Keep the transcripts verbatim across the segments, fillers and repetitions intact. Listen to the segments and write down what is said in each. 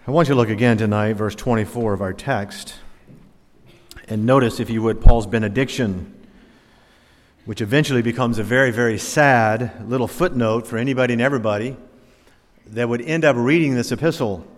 I want you to look again tonight, verse twenty-four of our text, and notice, if you would, Paul's benediction, which eventually becomes a very, very sad little footnote for anybody and everybody that would end up reading this epistle.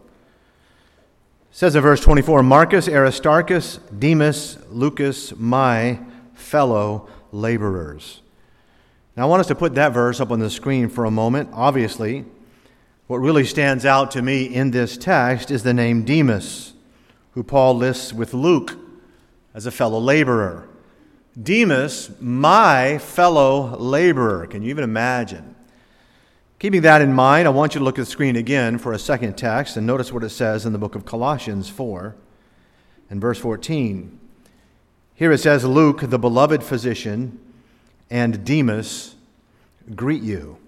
It says in verse twenty-four, Marcus, Aristarchus, Demas, Lucas, my fellow laborers. Now I want us to put that verse up on the screen for a moment. Obviously, what really stands out to me in this text is the name Demas, who Paul lists with Luke as a fellow laborer. Demas, my fellow laborer. Can you even imagine? Keeping that in mind, I want you to look at the screen again for a second text and notice what it says in the book of Colossians four and verse fourteen. Here it says, Luke, the beloved physician, and Demas greet you.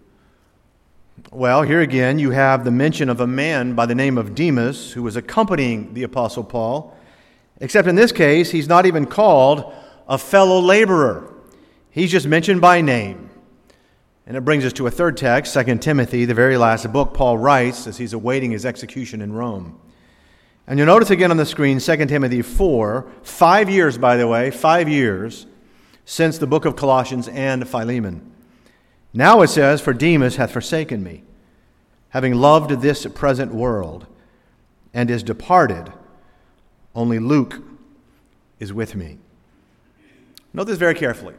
Well, here again you have the mention of a man by the name of Demas who was accompanying the Apostle Paul, except in this case he's not even called a fellow laborer. He's just mentioned by name. And it brings us to a third text, Second Timothy, the very last book Paul writes as he's awaiting his execution in Rome. And you'll notice again on the screen, Second Timothy four, five years, by the way, five years since the book of Colossians and Philemon. Now it says, for Demas hath forsaken me, having loved this present world, and is departed. Only Luke is with me. Note this very carefully.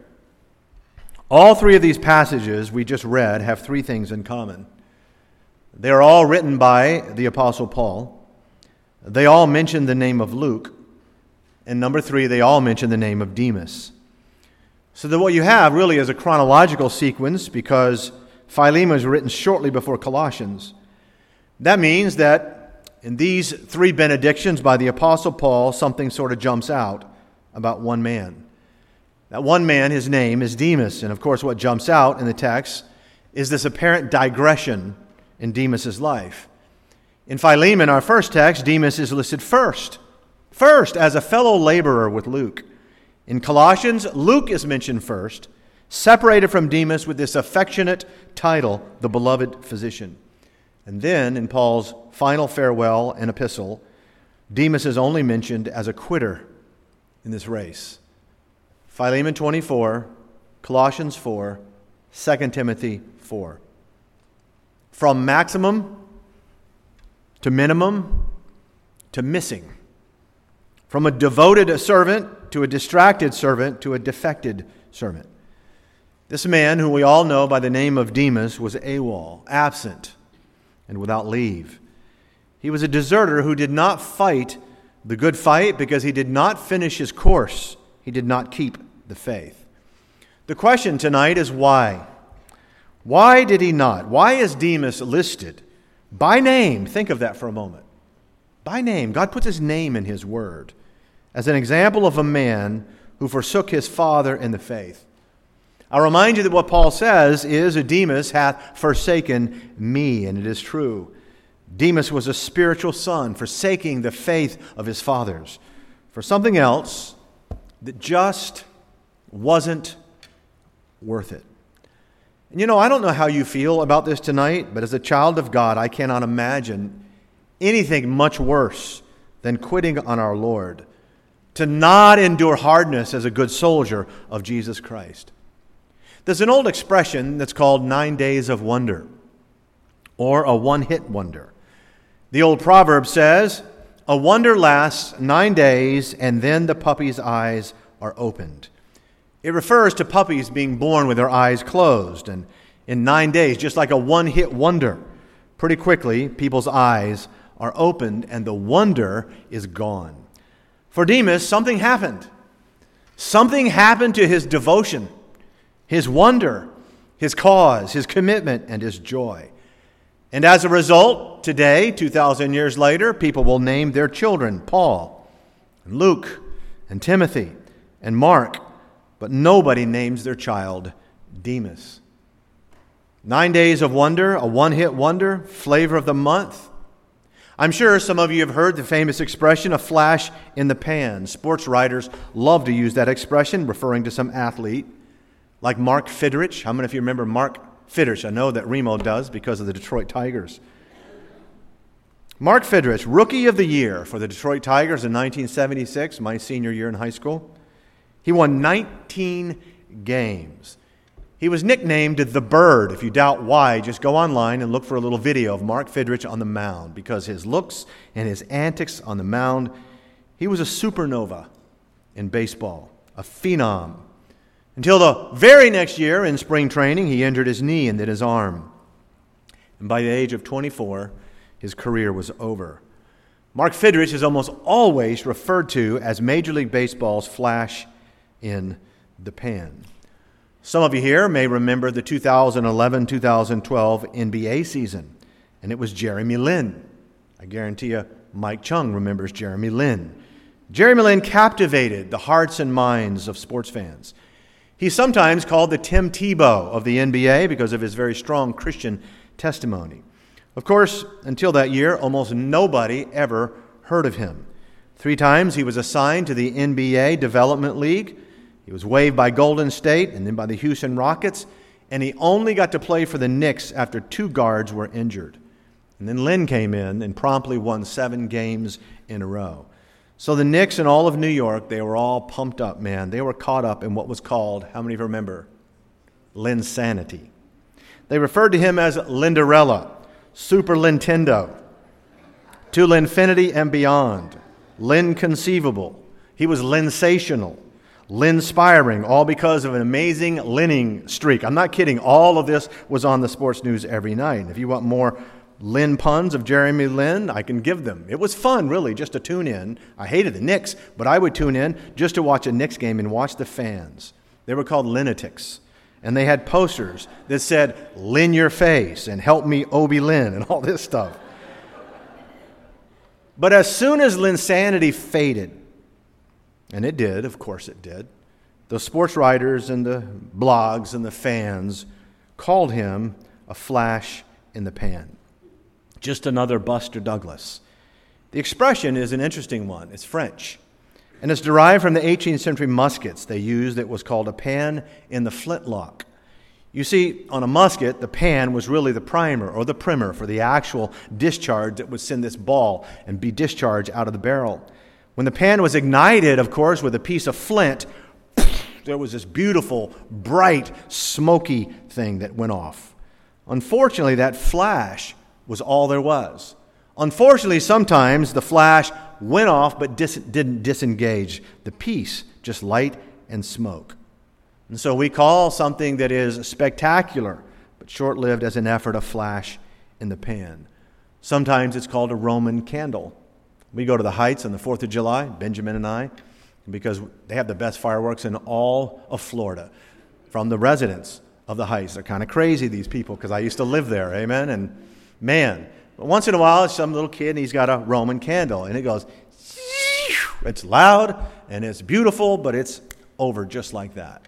All three of these passages we just read have three things in common. They are all written by the Apostle Paul. They all mention the name of Luke. And number three, they all mention the name of Demas. So that what you have really is a chronological sequence because Philemon was written shortly before Colossians. That means that in these three benedictions by the Apostle Paul, something sort of jumps out about one man. That one man, his name is Demas. And of course what jumps out in the text is this apparent digression in Demas' life. In Philemon, our first text, Demas is listed first. First, as a fellow laborer with Luke. In Colossians, Luke is mentioned first, separated from Demas with this affectionate title, the beloved physician. And then, in Paul's final farewell and epistle, Demas is only mentioned as a quitter in this race. Philemon twenty-four, Colossians four, Second Timothy four. From maximum to minimum to missing. From a devoted servant to a distracted servant to a defected servant. This man, who we all know by the name of Demas, was AWOL, absent and without leave. He was a deserter who did not fight the good fight because he did not finish his course. He did not keep the faith. The question tonight is why? Why did he not? Why is Demas listed by name? Think of that for a moment. By name. God puts his name in his word as an example of a man who forsook his father in the faith. I'll remind you that what Paul says is, Demas hath forsaken me, and it is true. Demas was a spiritual son, forsaking the faith of his fathers for something else that just wasn't worth it. And you know, I don't know how you feel about this tonight, but as a child of God, I cannot imagine anything much worse than quitting on our Lord, to not endure hardness as a good soldier of Jesus Christ. There's an old expression that's called nine days of wonder, or a one-hit wonder. The old proverb says, a wonder lasts nine days and then the puppy's eyes are opened. It refers to puppies being born with their eyes closed, and in nine days, just like a one-hit wonder, pretty quickly people's eyes are opened and the wonder is gone. For Demas, something happened. Something happened to his devotion, his wonder, his cause, his commitment, and his joy. And as a result, today, two thousand years later, people will name their children Paul, and Luke, and Timothy, and Mark, but nobody names their child Demas. Nine days of wonder, a one-hit wonder, flavor of the month. I'm sure some of you have heard the famous expression, a flash in the pan. Sports writers love to use that expression, referring to some athlete like Mark Fidrich. How many of you remember Mark Fidrich? I know that Remo does because of the Detroit Tigers. Mark Fidrich, Rookie of the Year for the Detroit Tigers in nineteen seventy-six, my senior year in high school. He won nineteen games. He was nicknamed the Bird. If you doubt why, just go online and look for a little video of Mark Fidrich on the mound, because his looks and his antics on the mound, he was a supernova in baseball, a phenom. Until the very next year in spring training, he injured his knee and then his arm. And by the age of twenty-four, his career was over. Mark Fidrich is almost always referred to as Major League Baseball's flash in the pan. Some of you here may remember the two thousand eleven two thousand twelve N B A season, and it was Jeremy Lin. I guarantee you Mike Chung remembers Jeremy Lin. Jeremy Lin captivated the hearts and minds of sports fans. He's sometimes called the Tim Tebow of the N B A because of his very strong Christian testimony. Of course, until that year, almost nobody ever heard of him. Three times he was assigned to the N B A Development League. He was waived by Golden State and then by the Houston Rockets, and he only got to play for the Knicks after two guards were injured. And then Lin came in and promptly won seven games in a row. So the Knicks and all of New York, they were all pumped up, man. They were caught up in what was called, how many of you remember? Linsanity. They referred to him as Linderella, Super Nintendo, to Linfinity and beyond, Linconceivable. He was Linsational, Linspiring, all because of an amazing Linning streak. I'm not kidding. All of this was on the sports news every night. And if you want more Lin puns of Jeremy Lin, I can give them. It was fun, really, just to tune in. I hated the Knicks, but I would tune in just to watch a Knicks game and watch the fans. They were called Linatics. And they had posters that said, "Lin your face," and "Help me, Obi Lin," and all this stuff. But as soon as Linsanity faded, and it did, of course it did, the sports writers and the blogs and the fans called him a flash in the pan. Just another Buster Douglas. The expression is an interesting one. It's French. And it's derived from the eighteenth century muskets they used that was called a pan in the flintlock. You see, on a musket, the pan was really the primer or the primer for the actual discharge that would send this ball and be discharged out of the barrel. When the pan was ignited, of course, with a piece of flint, there was this beautiful, bright, smoky thing that went off. Unfortunately, that flash was all there was. Unfortunately, sometimes the flash went off but dis- didn't disengage the piece, just light and smoke. And so we call something that is spectacular but short-lived as an effort a flash in the pan. Sometimes it's called a Roman candle. We go to the Heights on the fourth of July, Benjamin and I, because they have the best fireworks in all of Florida from the residents of the Heights. They're kind of crazy, these people, because I used to live there, amen? And man, but once in a while, it's some little kid, and he's got a Roman candle, and it goes, it's loud, and it's beautiful, but it's over just like that.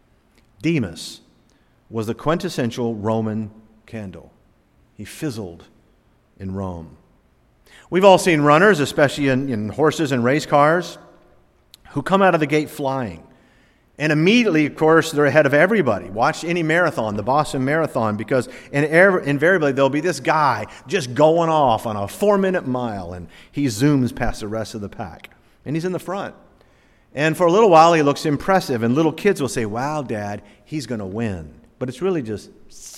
Demas was the quintessential Roman candle. He fizzled in Rome. We've all seen runners, especially in, in horses and race cars, who come out of the gate flying. And immediately, of course, they're ahead of everybody. Watch any marathon, the Boston Marathon, because invariably there'll be this guy just going off on a four-minute mile, and he zooms past the rest of the pack. And he's in the front. And for a little while, he looks impressive, and little kids will say, "Wow, Dad, he's going to win." But it's really just,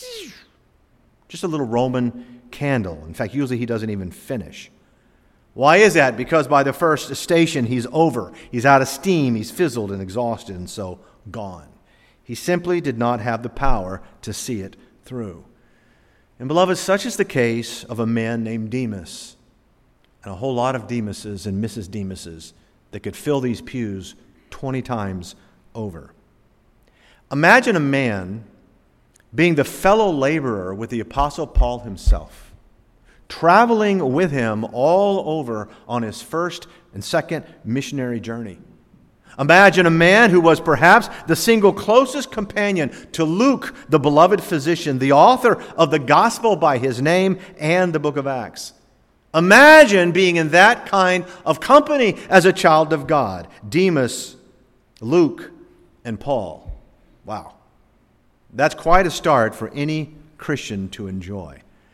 just a little Roman candle. In fact, usually he doesn't even finish. Why is that? Because by the first station, he's over. He's out of steam. He's fizzled and exhausted, and so gone. He simply did not have the power to see it through. And beloved, such is the case of a man named Demas, and a whole lot of Demases and Missus Demases that could fill these pews twenty times over. Imagine a man being the fellow laborer with the Apostle Paul himself, traveling with him all over on his first and second missionary journey. Imagine a man who was perhaps the single closest companion to Luke, the beloved physician, the author of the gospel by his name and the book of Acts. Imagine being in that kind of company as a child of God. Demas, Luke, and Paul. Wow. That's quite a start for any Christian to enjoy.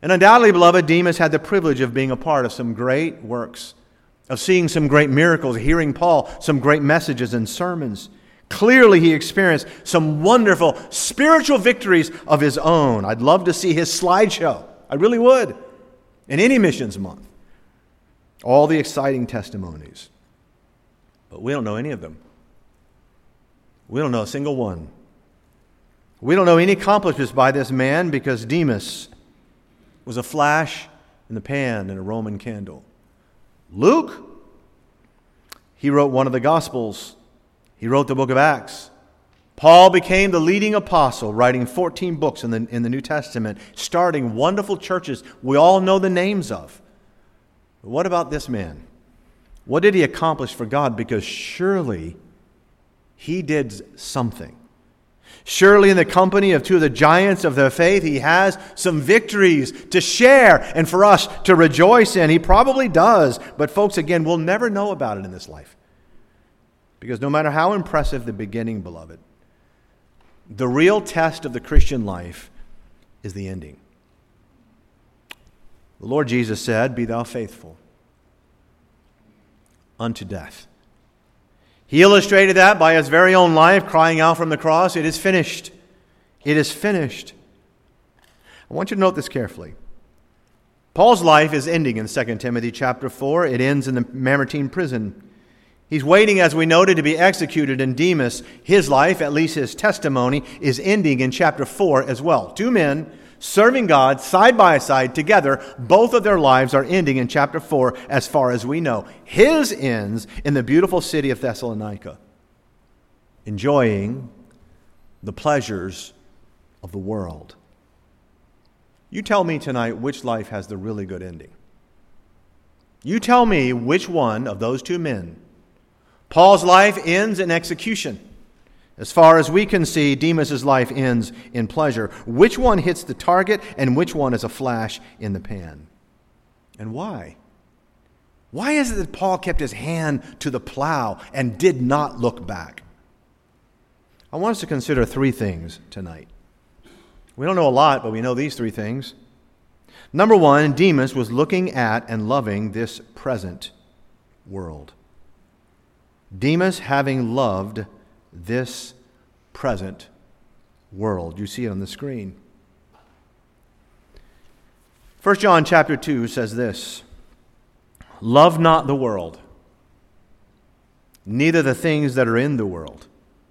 And undoubtedly, beloved, Demas had the privilege of being a part of some great works, of seeing some great miracles, hearing Paul, some great messages and sermons. Clearly, he experienced some wonderful spiritual victories of his own. I'd love to see his slideshow. I really would. In any missions month. All the exciting testimonies. But we don't know any of them. We don't know a single one. We don't know any accomplishments by this man because Demas was a flash in the pan in a Roman candle. Luke, he wrote one of the Gospels. He wrote the book of Acts. Paul became the leading apostle, writing fourteen books in the, in the New Testament, starting wonderful churches we all know the names of. But what about this man? What did he accomplish for God? Because surely he did something. Surely in the company of two of the giants of the faith, he has some victories to share and for us to rejoice in. He probably does. But folks, again, we'll never know about it in this life. Because no matter how impressive the beginning, beloved, the real test of the Christian life is the ending. The Lord Jesus said, "Be thou faithful unto death." He illustrated that by his very own life, crying out from the cross, "It is finished. It is finished." I want you to note this carefully. Paul's life is ending in Second Timothy chapter four. It ends in the Mamertine prison. He's waiting, as we noted, to be executed. And Demas, his life, at least his testimony, is ending in chapter four as well. Two men serving God side by side together, both of their lives are ending in chapter four as far as we know. His ends in the beautiful city of Thessalonica, enjoying the pleasures of the world. You tell me tonight which life has the really good ending. You tell me which one of those two men. Paul's life ends in execution. As far as we can see, Demas' life ends in pleasure. Which one hits the target and which one is a flash in the pan? And why? Why is it that Paul kept his hand to the plow and did not look back? I want us to consider three things tonight. We don't know a lot, but we know these three things. Number one, Demas was looking at and loving this present world. Demas having loved this present world. You see it on the screen. First John chapter two says this, "Love not the world, neither the things that are in the world."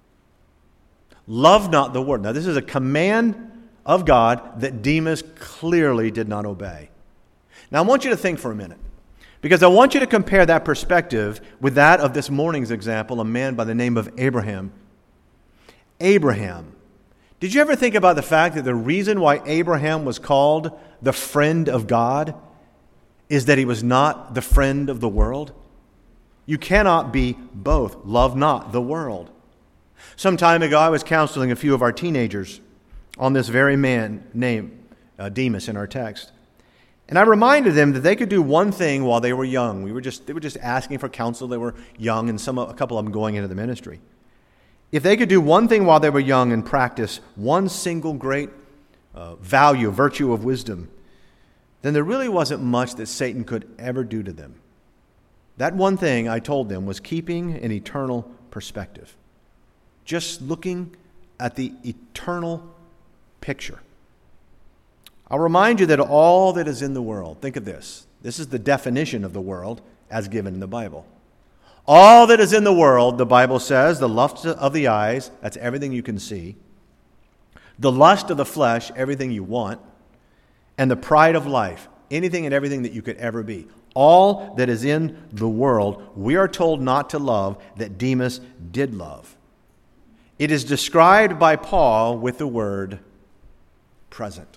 Love not the world. Now this is a command of God that Demas clearly did not obey. Now I want you to think for a minute, because I want you to compare that perspective with that of this morning's example, a man by the name of Abraham. Abraham. Did you ever think about the fact that the reason why Abraham was called the friend of God is that he was not the friend of the world? You cannot be both. Love not the world. Some time ago, I was counseling a few of our teenagers on this very man named uh, Demas in our text. And I reminded them that they could do one thing while they were young. We were just they were just asking for counsel. They were young, and some a couple of them going into the ministry. If they could do one thing while they were young and practice one single great uh, value, virtue of wisdom, then there really wasn't much that Satan could ever do to them. That one thing, I told them, was keeping an eternal perspective. Just looking at the eternal picture. I'll remind you that all that is in the world, think of this. This is the definition of the world as given in the Bible. All that is in the world, the Bible says, the lust of the eyes, that's everything you can see. The lust of the flesh, everything you want. And the pride of life, anything and everything that you could ever be. All that is in the world, we are told not to love, that Demas did love. It is described by Paul with the word present.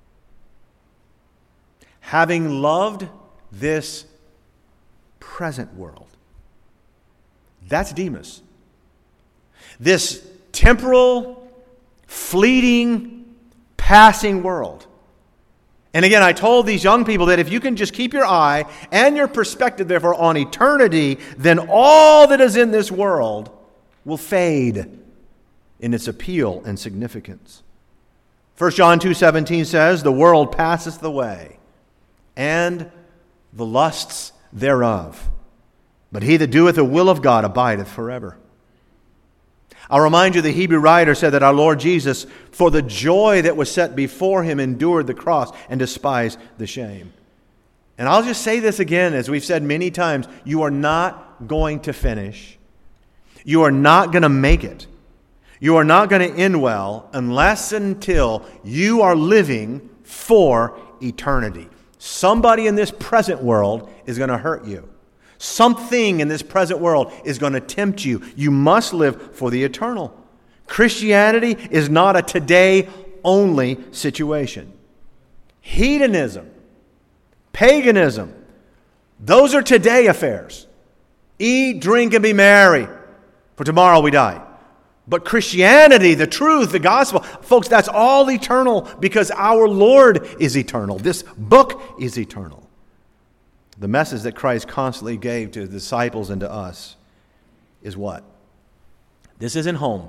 Having loved this present world. That's Demas. This temporal, fleeting, passing world. And again, I told these young people that if you can just keep your eye and your perspective, therefore, on eternity, then all that is in this world will fade in its appeal and significance. First John two seventeen says, "The world passeth away, and the lusts thereof. But he that doeth the will of God abideth forever." I'll remind you, the Hebrew writer said that our Lord Jesus, for the joy that was set before him, endured the cross and despised the shame. And I'll just say this again, as we've said many times, you are not going to finish. You are not going to make it. You are not going to end well unless until you are living for eternity. Somebody in this present world is going to hurt you. Something in this present world is going to tempt you. You must live for the eternal. Christianity is not a today-only situation. Hedonism, paganism, those are today affairs. Eat, drink, and be merry, for tomorrow we die. But Christianity, the truth, the gospel, folks, that's all eternal because our Lord is eternal. This book is eternal. The message that Christ constantly gave to the disciples and to us is what? This isn't home.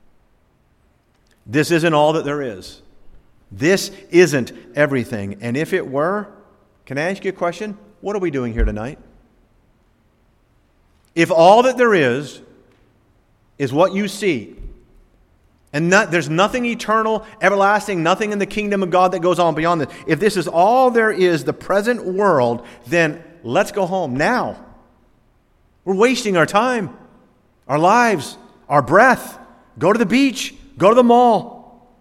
This isn't all that there is. This isn't everything. And if it were, can I ask you a question? What are we doing here tonight? If all that there is is what you see, and not, there's nothing eternal, everlasting, nothing in the kingdom of God that goes on beyond this. If this is all there is, the present world, then let's go home now. We're wasting our time, our lives, our breath. Go to the beach. Go to the mall.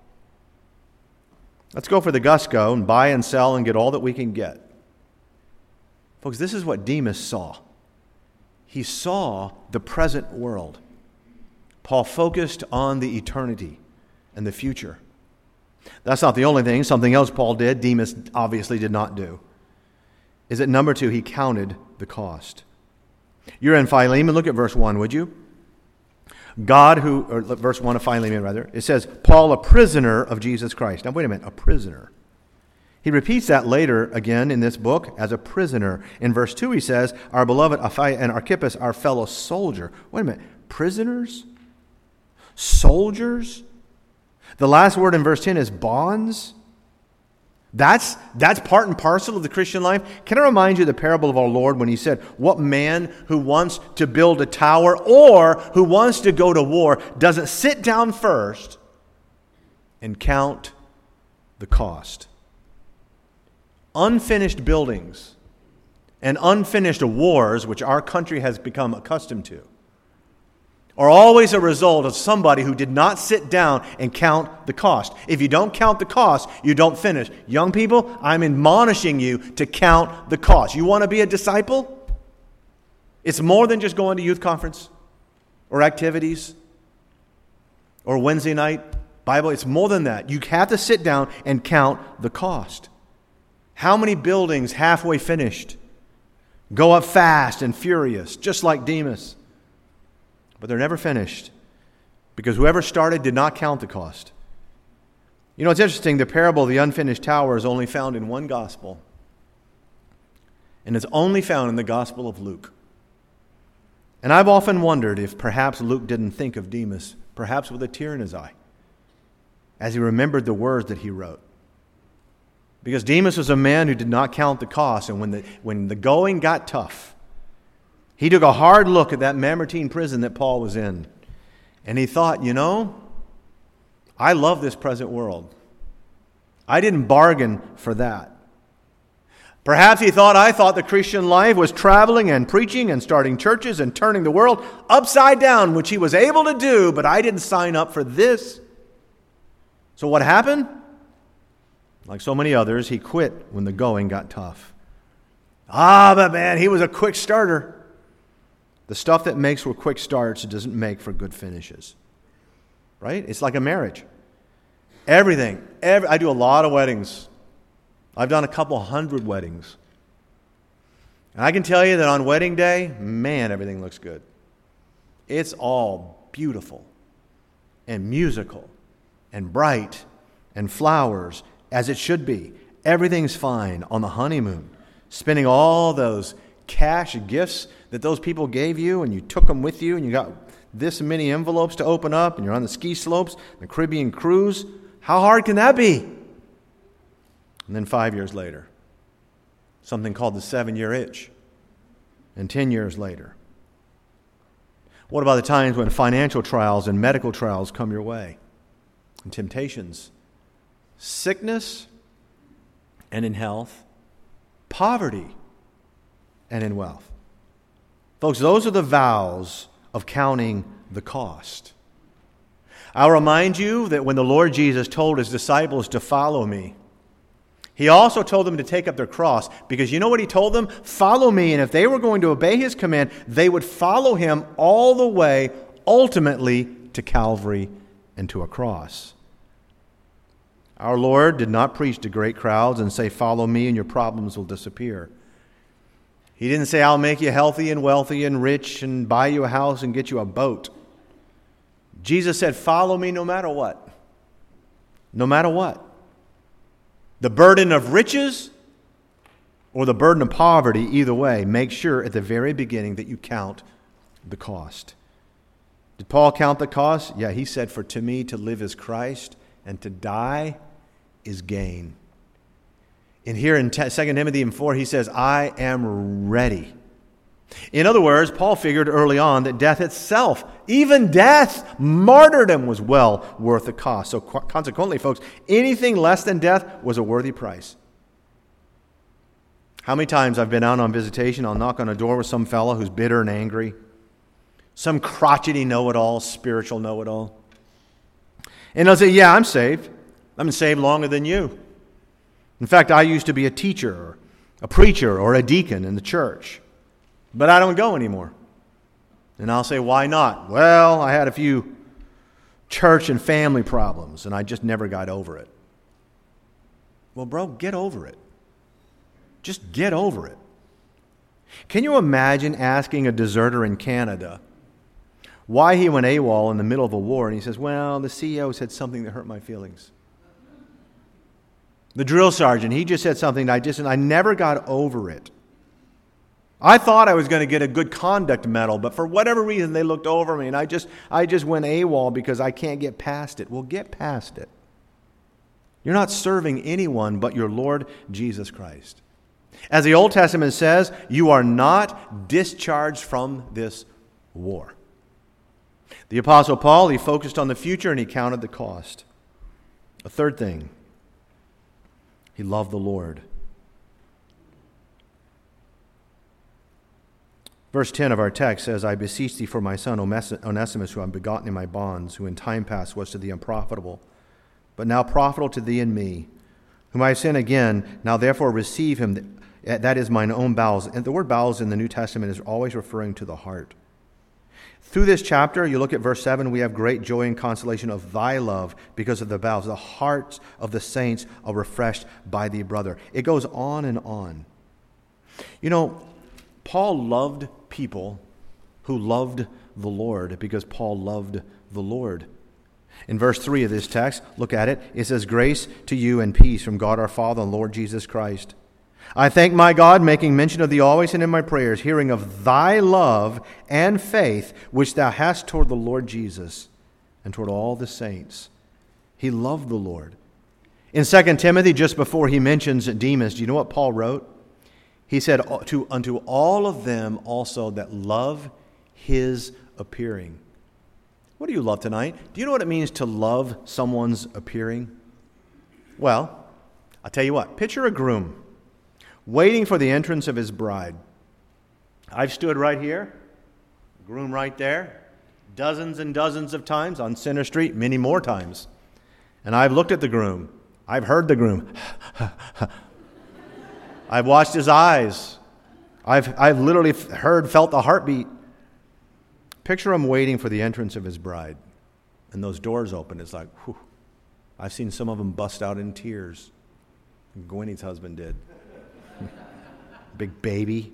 Let's go for the gusto and buy and sell and get all that we can get. Folks, this is what Demas saw. He saw the present world. Paul focused on the eternity and the future. That's not the only thing. Something else Paul did, Demas obviously did not do, is that number two, he counted the cost. You're in Philemon. Look at verse one, would you? God who, or verse one of Philemon rather, it says, Paul, a prisoner of Jesus Christ. Now wait a minute, a prisoner. He repeats that later again in this book as a prisoner. In verse two he says, our beloved Apphia and Archippus, our fellow soldier. Wait a minute, prisoners? Soldiers? The last word in verse ten is bonds? That's, that's part and parcel of the Christian life. Can I remind you of the parable of our Lord when he said, what man who wants to build a tower or who wants to go to war doesn't sit down first and count the cost? Unfinished buildings and unfinished wars, which our country has become accustomed to, are always a result of somebody who did not sit down and count the cost. If you don't count the cost, you don't finish. Young people, I'm admonishing you to count the cost. You want to be a disciple? It's more than just going to youth conference or activities or Wednesday night Bible. It's more than that. You have to sit down and count the cost. How many buildings halfway finished go up fast and furious, just like Demas? But they're never finished because whoever started did not count the cost. You know, it's interesting. The parable of the unfinished tower is only found in one gospel. And it's only found in the Gospel of Luke. And I've often wondered if perhaps Luke didn't think of Demas, perhaps with a tear in his eye, as he remembered the words that he wrote. Because Demas was a man who did not count the cost. And when the, when the going got tough, he took a hard look at that Mamertine prison that Paul was in. And he thought, you know, I love this present world. I didn't bargain for that. Perhaps he thought, I thought the Christian life was traveling and preaching and starting churches and turning the world upside down, which he was able to do, but I didn't sign up for this. So what happened? Like so many others, he quit when the going got tough. Ah, but man, he was a quick starter. The stuff that makes for quick starts doesn't make for good finishes. Right? It's like a marriage. Everything. Every, I do a lot of weddings. I've done a couple hundred weddings. And I can tell you that on wedding day, man, everything looks good. It's all beautiful and musical and bright and flowers, as it should be. Everything's fine on the honeymoon. Spending all those cash gifts that those people gave you, and you took them with you, and you got this many envelopes to open up, and you're on the ski slopes, the Caribbean cruise. How hard can that be? And then five years later, something called the seven-year itch. And ten years later. What about the times when financial trials and medical trials come your way? And temptations, sickness and in health, poverty and in wealth. Folks, those are the vows of counting the cost. I'll remind you that when the Lord Jesus told his disciples to follow me, he also told them to take up their cross, because you know what he told them? Follow me, and if they were going to obey his command, they would follow him all the way, ultimately, to Calvary and to a cross. Our Lord did not preach to great crowds and say, follow me and your problems will disappear. He didn't say, I'll make you healthy and wealthy and rich and buy you a house and get you a boat. Jesus said, follow me no matter what. No matter what. The burden of riches or the burden of poverty, either way, make sure at the very beginning that you count the cost. Did Paul count the cost? Yeah, he said, for to me to live is Christ and to die is gain. And here in Second Timothy four, he says, I am ready. In other words, Paul figured early on that death itself, even death, martyrdom, was well worth the cost. So consequently, folks, anything less than death was a worthy price. How many times I've been out on visitation, I'll knock on a door with some fellow who's bitter and angry, some crotchety know-it-all, spiritual know-it-all. And I'll say, yeah, I'm saved. I've been saved longer than you. In fact, I used to be a teacher, or a preacher, or a deacon in the church. But I don't go anymore. And I'll say, why not? Well, I had a few church and family problems, and I just never got over it. Well, bro, get over it. Just get over it. Can you imagine asking a deserter in Canada why he went AWOL in the middle of a war, and he says, well, the C E O said something that hurt my feelings. The drill sergeant, he just said something that I just, and I never got over it. I thought I was going to get a good conduct medal, but for whatever reason they looked over me and I just I just went AWOL because I can't get past it. Well, get past it. You're not serving anyone but your Lord Jesus Christ. As the Old Testament says, you are not discharged from this war. The Apostle Paul, he focused on the future and he counted the cost. A third thing, he loved the Lord. Verse ten of our text says, I beseech thee for my son Onesimus, who I am begotten in my bonds, who in time past was to thee unprofitable, but now profitable to thee and me, whom I have sent again, now therefore receive him, that is mine own bowels. And the word bowels in the New Testament is always referring to the heart. Through this chapter, you look at verse seven, we have great joy and consolation of thy love because of the bowels. The hearts of the saints are refreshed by thee, brother. It goes on and on. You know, Paul loved people who loved the Lord because Paul loved the Lord. In verse three of this text, look at it. It says, grace to you and peace from God our Father and Lord Jesus Christ. I thank my God, making mention of thee always and in my prayers, hearing of thy love and faith which thou hast toward the Lord Jesus and toward all the saints. He loved the Lord. In Second Timothy, just before he mentions Demas, do you know what Paul wrote? He said, to, unto all of them also that love his appearing. What do you love tonight? Do you know what it means to love someone's appearing? Well, I'll tell you what. Picture a groom waiting for the entrance of his bride. I've stood right here, groom right there, dozens and dozens of times on Center Street, many more times. And I've looked at the groom. I've heard the groom. I've watched his eyes. I've, I've literally heard, felt the heartbeat. Picture him waiting for the entrance of his bride. And those doors open. It's like, whew. I've seen some of them bust out in tears. Gwynny's husband did. Big baby.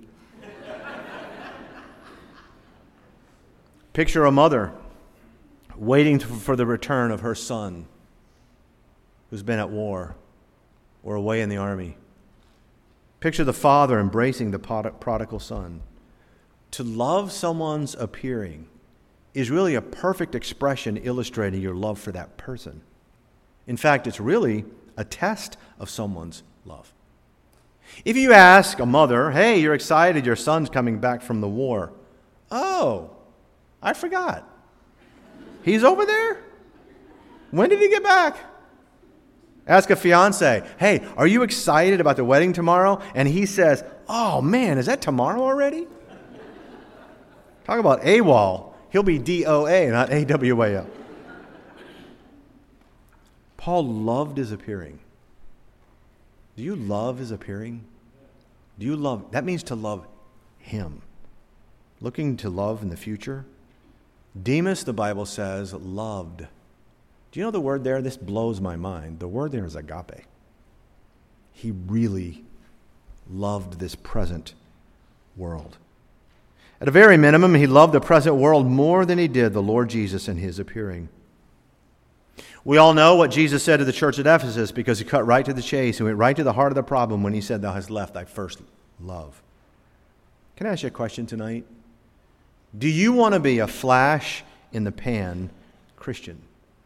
Picture a mother waiting for the return of her son who's been at war or away in the army. Picture the father embracing the prodigal son. To love someone's appearing is really a perfect expression illustrating your love for that person. In fact, it's really a test of someone's love. If you ask a mother, hey, you're excited your son's coming back from the war. Oh, I forgot. He's over there? When did he get back? Ask a fiance, hey, are you excited about the wedding tomorrow? And he says, oh man, is that tomorrow already? Talk about AWOL. He'll be D O A, not A W A L. Paul loved his appearing. Do you love his appearing? Do you love? That means to love him. Looking to love in the future. Demas, the Bible says, loved. Do you know the word there? This blows my mind. The word there is agape. He really loved this present world. At a very minimum, he loved the present world more than he did the Lord Jesus and his appearing. We all know what Jesus said to the church at Ephesus because he cut right to the chase and went right to the heart of the problem when he said, thou hast left thy first love. Can I ask you a question tonight? Do you want to be a flash in the pan Christian?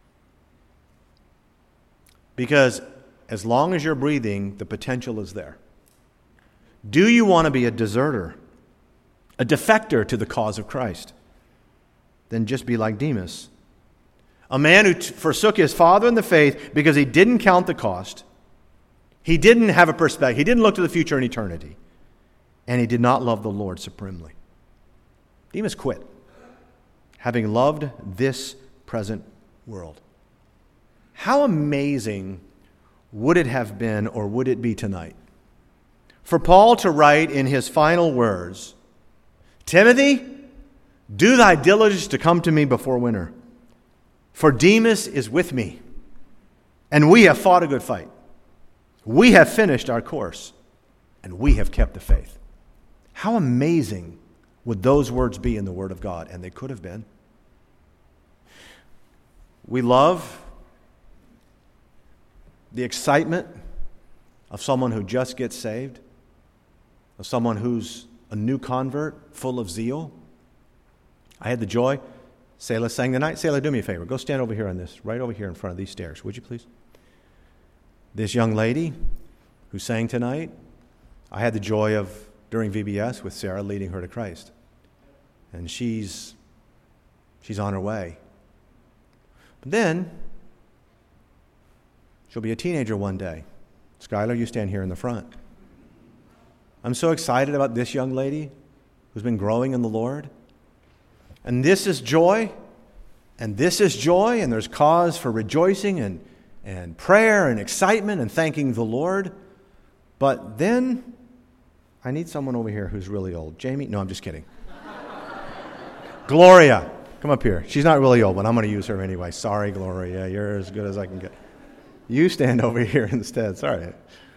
Because as long as you're breathing, the potential is there. Do you want to be a deserter, a defector to the cause of Christ? Then just be like Demas. A man who t- forsook his father in the faith because he didn't count the cost. He didn't have a perspective. He didn't look to the future in eternity. And he did not love the Lord supremely. Demas quit, having loved this present world. How amazing would it have been, or would it be tonight, for Paul to write in his final words, Timothy, do thy diligence to come to me before winter. For Demas is with me, and we have fought a good fight. We have finished our course, and we have kept the faith. How amazing would those words be in the Word of God? And they could have been. We love the excitement of someone who just gets saved, of someone who's a new convert, full of zeal. I had the joy. Selah sang tonight. Selah, do me a favor. Go stand over here on this, right over here in front of these stairs. Would you please? This young lady who sang tonight, I had the joy of, during V B S, with Sarah leading her to Christ. And she's, she's on her way. But then, she'll be a teenager one day. Skylar, you stand here in the front. I'm so excited about this young lady who's been growing in the Lord. And this is joy, and this is joy, and there's cause for rejoicing and, and prayer and excitement and thanking the Lord. But then, I need someone over here who's really old. Jamie? No, I'm just kidding. Gloria, come up here. She's not really old, but I'm going to use her anyway. Sorry, Gloria, you're as good as I can get. You stand over here instead. Sorry.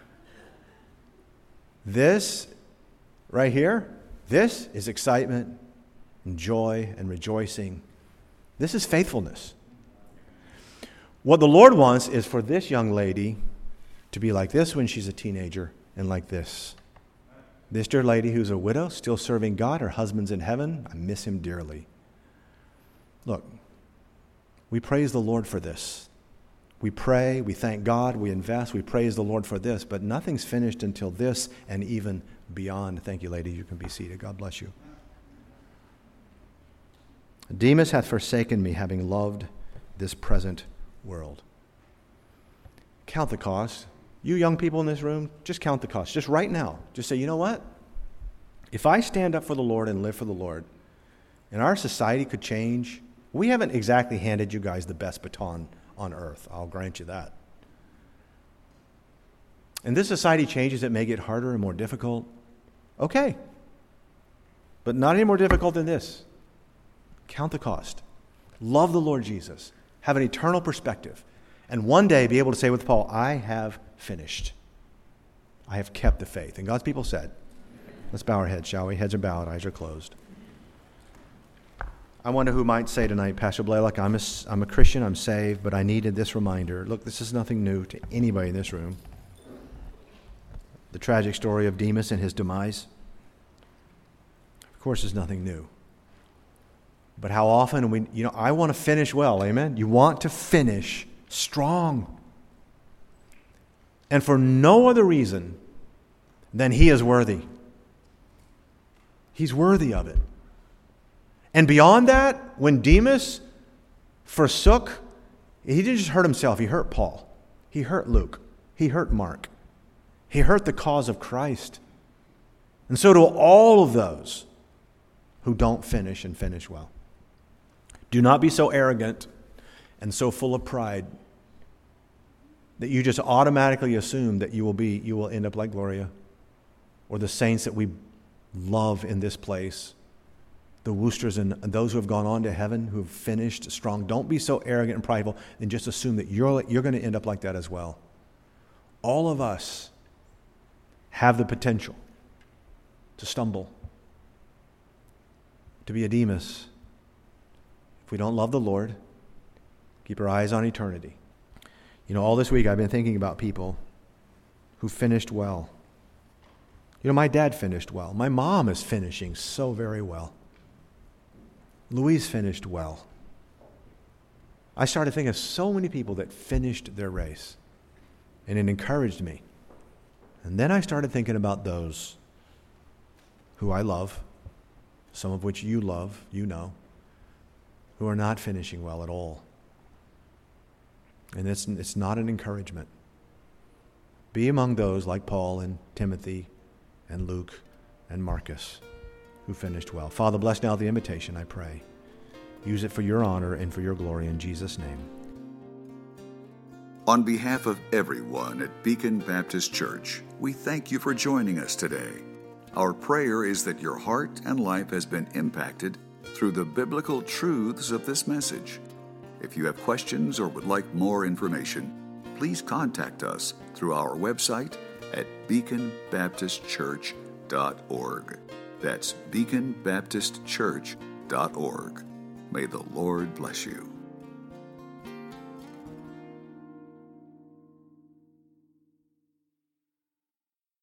This right here, this is excitement and joy and rejoicing. This is faithfulness. What the Lord wants is for this young lady to be like this when she's a teenager and like this. This dear lady who's a widow, still serving God, her husband's in heaven. I miss him dearly. Look, we praise the Lord for this. We pray, we thank God, we invest, we praise the Lord for this, but nothing's finished until this and even beyond. Thank you, lady. You can be seated. God bless you. Demas hath forsaken me, having loved this present world. Count the cost. You young people in this room, just count the cost. Just right now. Just say, you know what? If I stand up for the Lord and live for the Lord, and our society could change, we haven't exactly handed you guys the best baton on earth. I'll grant you that. And this society changes, it may get harder and more difficult. Okay. But not any more difficult than this. Count the cost. Love the Lord Jesus. Have an eternal perspective. And one day be able to say with Paul, I have finished. I have kept the faith. And God's people said, let's bow our heads, shall we? Heads are bowed, eyes are closed. I wonder who might say tonight, Pastor Blaylock, I'm a, I'm a Christian, I'm saved, but I needed this reminder. Look, this is nothing new to anybody in this room. The tragic story of Demas and his demise, of course, is nothing new. But how often we, you know, I want to finish well, amen? You want to finish strong. and for no other reason than he is worthy. He's worthy of it. And beyond that, when Demas forsook, he didn't just hurt himself, he hurt Paul. He hurt Luke. He hurt Mark. He hurt the cause of Christ. And so do all of those who don't finish and finish well. Do not be so arrogant and so full of pride that you just automatically assume that you will be, you will end up like Gloria or the saints that we love in this place, the Woosters and those who have gone on to heaven, who have finished strong. Don't be so arrogant and prideful and just assume that you're, you're going to end up like that as well. All of us have the potential to stumble, to be a Demas. If we don't love the Lord, keep our eyes on eternity. You know, all this week I've been thinking about people who finished well. You know, my dad finished well. My mom is finishing so very well. Louise finished well. I started thinking of so many people that finished their race, and it encouraged me. And then I started thinking about those who I love, some of which you love, you know, who are not finishing well at all. And it's, it's not an encouragement. Be among those like Paul and Timothy and Luke and Marcus who finished well. Father, bless now the invitation, I pray. Use it for your honor and for your glory in Jesus' name. On behalf of everyone at Beacon Baptist Church, we thank you for joining us today. Our prayer is that your heart and life has been impacted through the biblical truths of this message. If you have questions or would like more information, please contact us through our website at beacon baptist church dot org. That's beacon baptist church dot org. May the Lord bless you.